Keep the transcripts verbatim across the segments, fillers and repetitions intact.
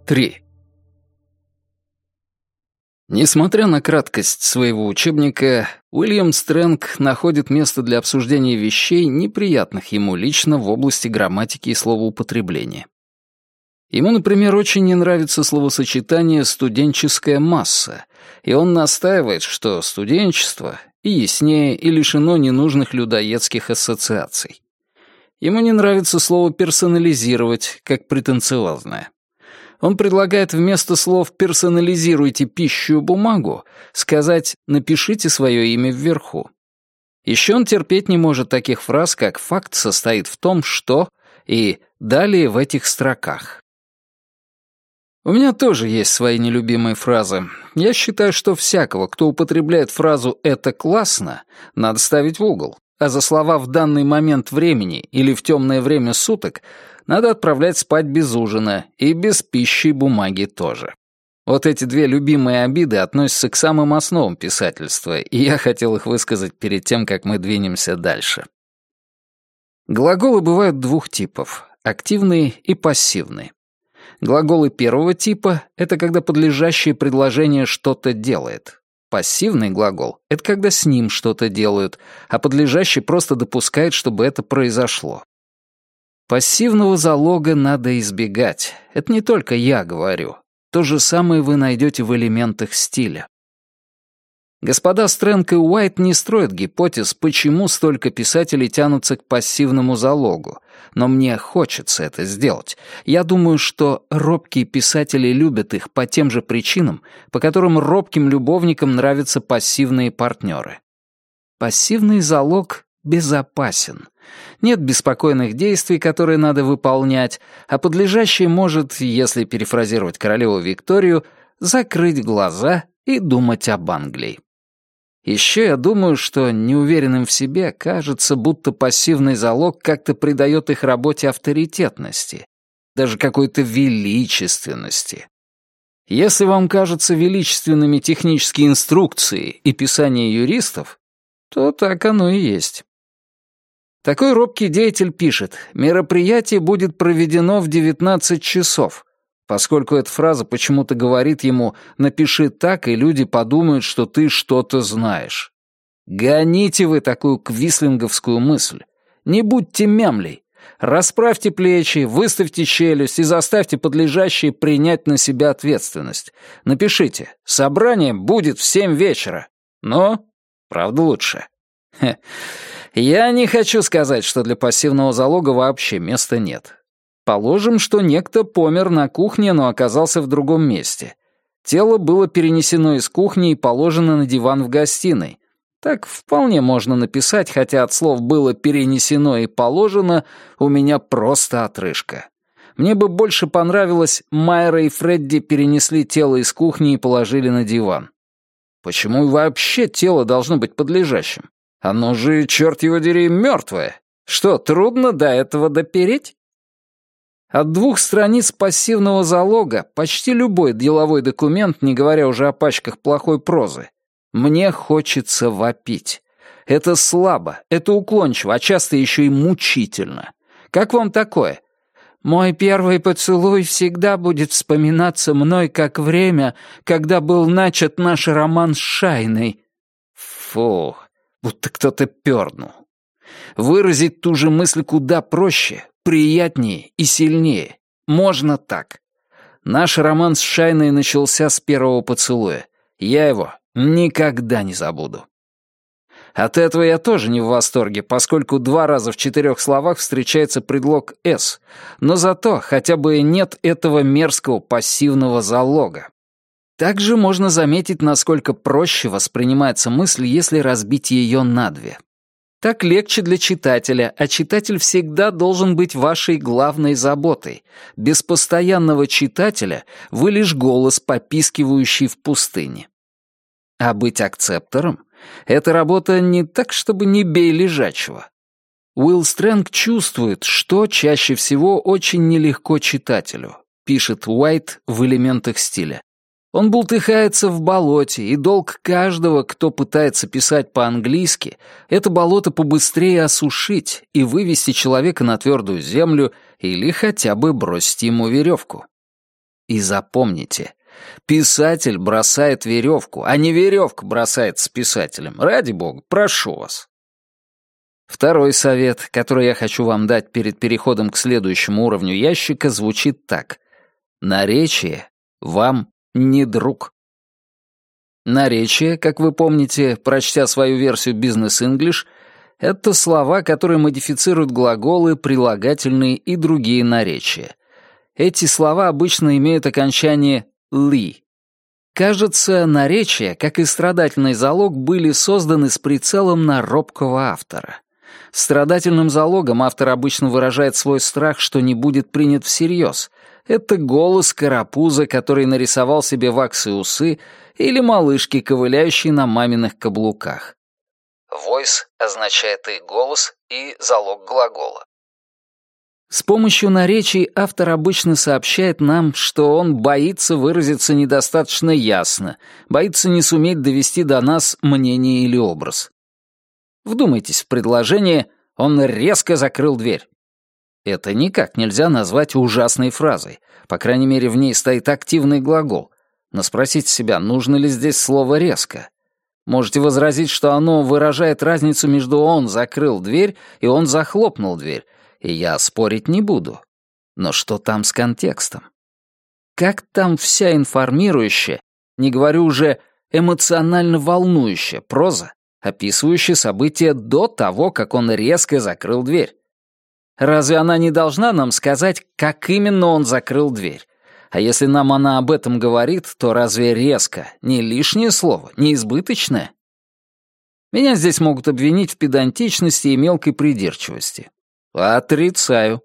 три. Несмотря на краткость своего учебника, Уильям Стрэнг находит место для обсуждения вещей, неприятных ему лично в области грамматики и словоупотребления. Ему, например, очень не нравится словосочетание «студенческая масса», и он настаивает, что студенчество и яснее, и лишено ненужных людоедских ассоциаций. Ему не нравится слово «персонализировать», как претенциозное. Он предлагает вместо слов «персонализируйте пищу и бумагу» сказать «напишите свое имя вверху». Еще он терпеть не может таких фраз, как «факт состоит в том, что» и «далее в этих строках». У меня тоже есть свои нелюбимые фразы. Я считаю, что всякого, кто употребляет фразу «это классно», надо ставить в угол, а за слова «в данный момент времени» или «в темное время суток» надо отправлять спать без ужина и без пищи и бумаги тоже. Вот эти две любимые обиды относятся к самым основам писательства, и я хотел их высказать перед тем, как мы двинемся дальше. Глаголы бывают двух типов — активные и пассивные. Глаголы первого типа — это когда подлежащее предложение что-то делает. Пассивный глагол — это когда с ним что-то делают, а подлежащий просто допускает, чтобы это произошло. Пассивного залога надо избегать. Это не только я говорю. То же самое вы найдете в элементах стиля. Господа Стрэнг и Уайт не строят гипотез, почему столько писателей тянутся к пассивному залогу, но мне хочется это сделать. Я думаю, что робкие писатели любят их по тем же причинам, по которым робким любовникам нравятся пассивные партнеры. Пассивный залог безопасен. Нет беспокойных действий, которые надо выполнять, а подлежащее может, если перефразировать королеву Викторию, закрыть глаза и думать об Англии. Еще я думаю, что неуверенным в себе кажется, будто пассивный залог как-то придает их работе авторитетности, даже какой-то величественности. Если вам кажутся величественными технические инструкции и писание юристов, то так оно и есть. Такой робкий деятель пишет: «Мероприятие будет проведено в девятнадцать часов», поскольку эта фраза почему-то говорит ему «напиши так, и люди подумают, что ты что-то знаешь». Гоните вы такую квислинговскую мысль. Не будьте мямлей. Расправьте плечи, выставьте челюсть и заставьте подлежащие принять на себя ответственность. Напишите: «Собрание будет в семь вечера». Но, правда, лучше. Хе. Я не хочу сказать, что для пассивного залога вообще места нет. Положим, что некто помер на кухне, но оказался в другом месте. Тело было перенесено из кухни и положено на диван в гостиной. Так вполне можно написать, хотя от слов «было перенесено» и «положено» у меня просто отрыжка. Мне бы больше понравилось «Майра и Фредди перенесли тело из кухни и положили на диван». Почему вообще тело должно быть подлежащим? Оно же, черт его дери, мертвое. Что, трудно до этого допереть? От двух страниц пассивного залога почти любой деловой документ, не говоря уже о пачках плохой прозы, мне хочется вопить. Это слабо, это уклончиво, а часто еще и мучительно. Как вам такое? «Мой первый поцелуй всегда будет вспоминаться мной как время, когда был начат наш роман с Шайной». Фу, будто кто-то пернул. Выразить ту же мысль куда проще, приятнее и сильнее. Можно так. Наш роман с Шайной начался с первого поцелуя. Я его никогда не забуду. От этого я тоже не в восторге, поскольку два раза в четырех словах встречается предлог «с», но зато хотя бы нет этого мерзкого пассивного залога. Также можно заметить, насколько проще воспринимается мысль, если разбить ее на две. Так легче для читателя, а читатель всегда должен быть вашей главной заботой. Без постоянного читателя вы лишь голос, попискивающий в пустыне. А быть акцептором — это работа не так, чтобы не бей лежачего. Уилл Стрэнг чувствует, что чаще всего очень нелегко читателю, пишет Уайт в «Элементах стиля». Он бултыхается в болоте, и долг каждого, кто пытается писать по-английски, это болото побыстрее осушить и вывести человека на твердую землю или хотя бы бросить ему веревку. И запомните, писатель бросает веревку, а не веревка бросает с писателем. Ради бога, прошу вас. Второй совет, который я хочу вам дать перед переходом к следующему уровню ящика, звучит так. Наречие вам не друг. Наречие, как вы помните, прочтя свою версию Business English, это слова, которые модифицируют глаголы, прилагательные и другие наречия. Эти слова обычно имеют окончание «ли». Кажется, наречия, как и страдательный залог, были созданы с прицелом на робкого автора. Страдательным залогом автор обычно выражает свой страх, что не будет принят всерьез. Это голос карапуза, который нарисовал себе ваксы усы, или малышки, ковыляющие на маминых каблуках. Voice означает и голос, и залог глагола. С помощью наречий автор обычно сообщает нам, что он боится выразиться недостаточно ясно, боится не суметь довести до нас мнение или образ. Вдумайтесь в предложение «он резко закрыл дверь». Это никак нельзя назвать ужасной фразой, по крайней мере, в ней стоит активный глагол. Но спросите себя, нужно ли здесь слово «резко». Можете возразить, что оно выражает разницу между «он закрыл дверь» и «он захлопнул дверь», и я спорить не буду. Но что там с контекстом? Как там вся информирующая, не говорю уже эмоционально волнующая проза, описывающая события до того, как он резко закрыл дверь? Разве она не должна нам сказать, как именно он закрыл дверь? А если нам она об этом говорит, то разве резко не лишнее слово, не избыточное? Меня здесь могут обвинить в педантичности и мелкой придирчивости. Отрицаю.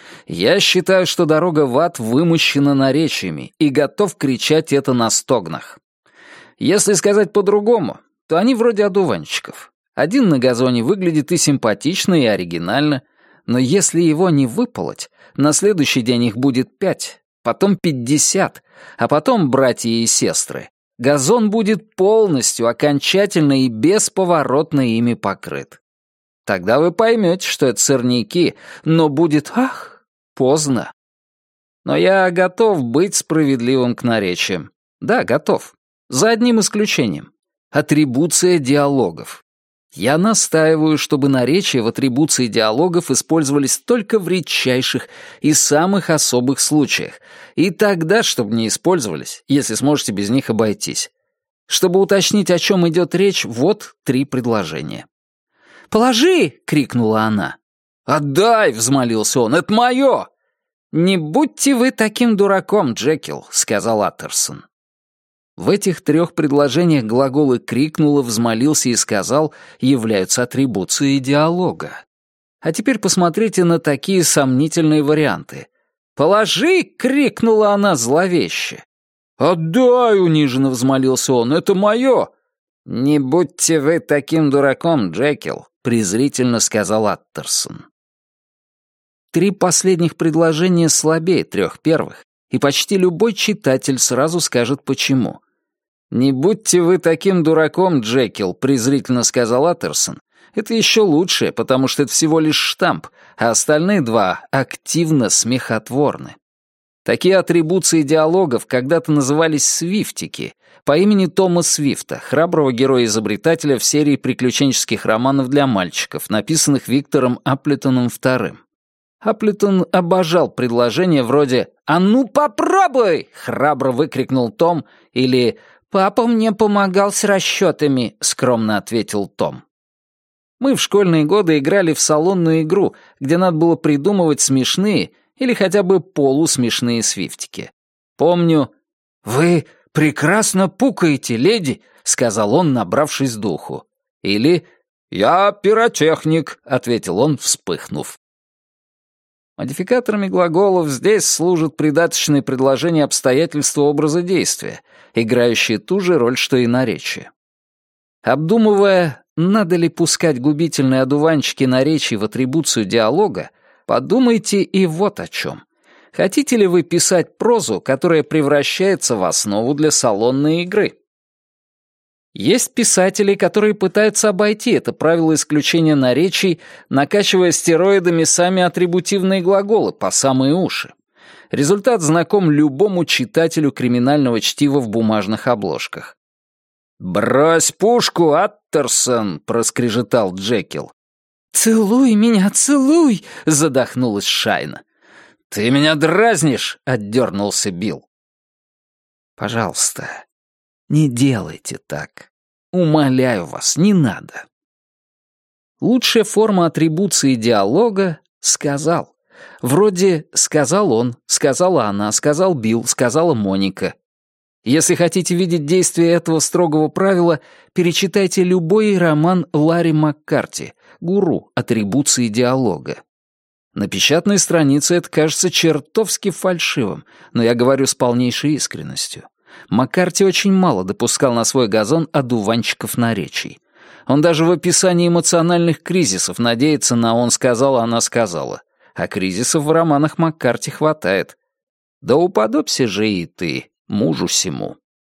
Я считаю, что дорога в ад вымощена наречиями и готов кричать это на стогнах. Если сказать по-другому, то они вроде одуванчиков. Один на газоне выглядит и симпатично, и оригинально, но если его не выполоть, на следующий день их будет пять, потом пятьдесят, а потом братья и сестры. Газон будет полностью, окончательно и бесповоротно ими покрыт. Тогда вы поймете, что это сорняки, но будет, ах, поздно. Но я готов быть справедливым к наречиям. Да, готов. За одним исключением. Атрибуция диалогов. Я настаиваю, чтобы наречия в атрибуции диалогов использовались только в редчайших и самых особых случаях, и тогда, чтобы не использовались, если сможете без них обойтись. Чтобы уточнить, о чем идет речь, вот три предложения. «Положи!» — крикнула она. «Отдай!» — взмолился он. «Это мое!» «Не будьте вы таким дураком, Джекил», — сказал Аттерсон. В этих трех предложениях глаголы «крикнула», «взмолился» и «сказал» являются атрибуцией диалога. А теперь посмотрите на такие сомнительные варианты. «Положи!» — крикнула она зловеще. «Отдай!» — униженно взмолился он. «Это мое!» «Не будьте вы таким дураком, Джекил», — презрительно сказал Аттерсон. Три последних предложения слабее трех первых, и почти любой читатель сразу скажет почему. «Не будьте вы таким дураком, Джекил», — презрительно сказал Аттерсон. Это еще лучше, потому что это всего лишь штамп, а остальные два активно смехотворны. Такие атрибуции диалогов когда-то назывались свифтики, по имени Тома Свифта, храброго героя-изобретателя в серии приключенческих романов для мальчиков, написанных Виктором Аплетоном вторым. Аплетон обожал предложения вроде «А ну попробуй!» — храбро выкрикнул Том, или «Папа мне помогал с расчетами», — скромно ответил Том. Мы в школьные годы играли в салонную игру, где надо было придумывать смешные или хотя бы полусмешные свифтики. Помню, «Вы прекрасно пукаете, леди», — сказал он, набравшись духу. Или «Я пиротехник», — ответил он, вспыхнув. Модификаторами глаголов здесь служат придаточные предложения обстоятельства образа действия, играющие ту же роль, что и наречие. Обдумывая, надо ли пускать губительные одуванчики наречий в атрибуцию диалога, подумайте и вот о чем. Хотите ли вы писать прозу, которая превращается в основу для салонной игры? Есть писатели, которые пытаются обойти это правило исключения наречий, накачивая стероидами сами атрибутивные глаголы по самые уши. Результат знаком любому читателю криминального чтива в бумажных обложках. «Брось пушку, Аттерсон!» — проскрежетал Джекил. «Целуй меня, целуй!» — задохнулась Шайна. «Ты меня дразнишь!» — отдернулся Билл. «Пожалуйста, не делайте так. Умоляю вас, не надо». Лучшая форма атрибуции диалога — «сказал». Вроде «сказал он», «сказала она», «сказал Билл», «сказала Моника». Если хотите видеть действие этого строгого правила, перечитайте любой роман Ларри Маккарти «Гуру атрибуции диалога». На печатной странице это кажется чертовски фальшивым, но я говорю с полнейшей искренностью. Маккарти очень мало допускал на свой газон одуванчиков наречий. Он даже в описании эмоциональных кризисов надеется на «он сказал, она сказала». А кризисов в романах Маккарти хватает. Да уподобься же и ты мужу сему.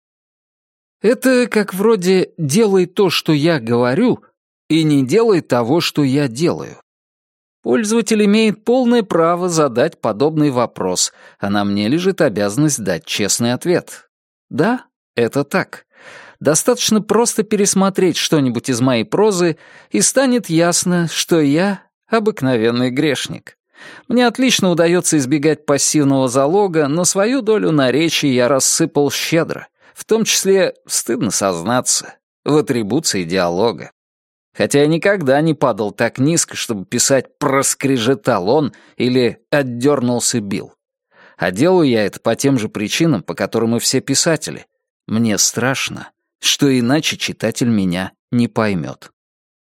Это как вроде «делай то, что я говорю, и не делай того, что я делаю». Пользователь имеет полное право задать подобный вопрос, а на мне лежит обязанность дать честный ответ. Да, это так. Достаточно просто пересмотреть что-нибудь из моей прозы, и станет ясно, что я обыкновенный грешник. Мне отлично удается избегать пассивного залога, но свою долю наречий я рассыпал щедро, в том числе, стыдно сознаться, в атрибуции диалога. Хотя я никогда не падал так низко, чтобы писать «проскрежетал он» или «отдернулся Билл». А делаю я это по тем же причинам, по которым и все писатели. Мне страшно, что иначе читатель меня не поймет.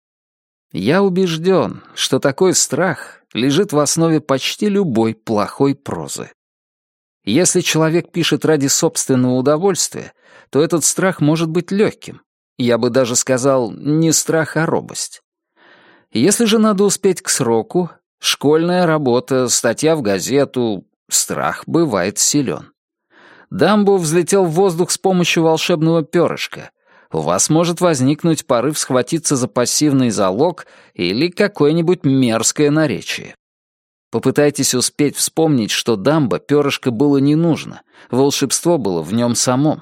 Я убежден, что такой страх лежит в основе почти любой плохой прозы. Если человек пишет ради собственного удовольствия, то этот страх может быть легким. Я бы даже сказал, не страх, а робость. Если же надо успеть к сроку, школьная работа, статья в газету, страх бывает силен. Дамбо взлетел в воздух с помощью волшебного перышка. У вас может возникнуть порыв схватиться за пассивный залог или какое-нибудь мерзкое наречие. Попытайтесь успеть вспомнить, что Дамбо перышко было не нужно, волшебство было в нем самом.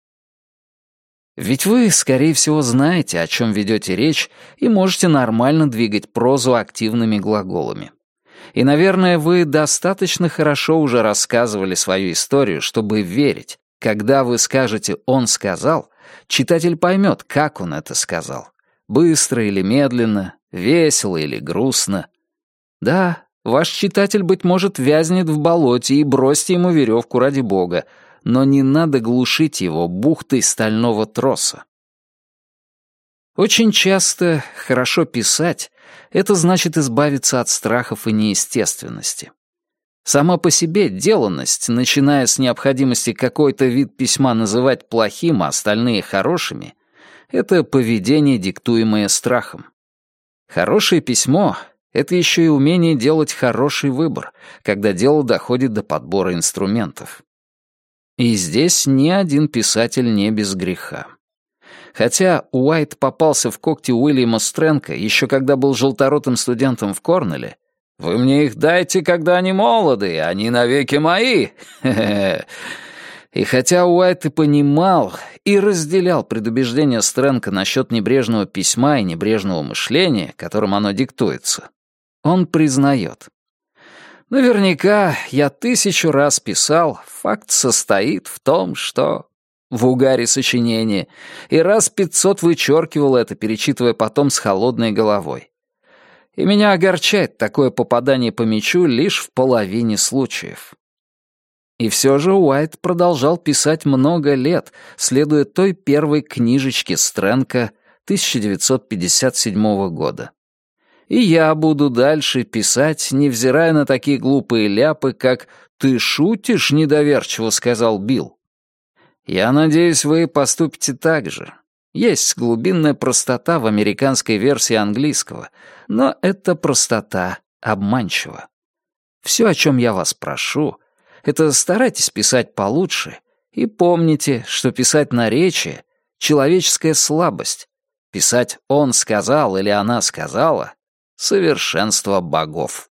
Ведь вы, скорее всего, знаете, о чем ведете речь, и можете нормально двигать прозу активными глаголами. И, наверное, вы достаточно хорошо уже рассказывали свою историю, чтобы верить, когда вы скажете «он сказал», читатель поймет, как он это сказал. Быстро или медленно, весело или грустно. Да, ваш читатель, быть может, вязнет в болоте, и бросьте ему веревку ради бога, но не надо глушить его бухтой стального троса. Очень часто хорошо писать — это значит избавиться от страхов и неестественности. Сама по себе деланность, начиная с необходимости какой-то вид письма называть плохим, а остальные хорошими, это поведение, диктуемое страхом. Хорошее письмо — это еще и умение делать хороший выбор, когда дело доходит до подбора инструментов. И здесь ни один писатель не без греха. Хотя Уайт попался в когти Уильяма Стрэнка еще когда был желторотым студентом в Корнелле, «Вы мне их дайте, когда они молоды, они навеки мои!» И хотя Уайт и понимал, и разделял предубеждения Стрэнка насчет небрежного письма и небрежного мышления, которым оно диктуется, он признает. Наверняка я тысячу раз писал, факт состоит в том, что... в угаре сочинения, и раз пятьсот вычеркивал это, перечитывая потом с холодной головой. И меня огорчает такое попадание по мячу лишь в половине случаев. И все же Уайт продолжал писать много лет, следуя той первой книжечке Стрэнка тысяча девятьсот пятьдесят седьмого года. И я буду дальше писать, невзирая на такие глупые ляпы, как «Ты шутишь?» — недоверчиво сказал Билл. Я надеюсь, вы поступите так же. Есть глубинная простота в американской версии английского, но эта простота обманчива. Все, о чем я вас прошу, это старайтесь писать получше и помните, что писать наречие — человеческая слабость. Писать «он сказал» или «она сказала» — совершенство богов.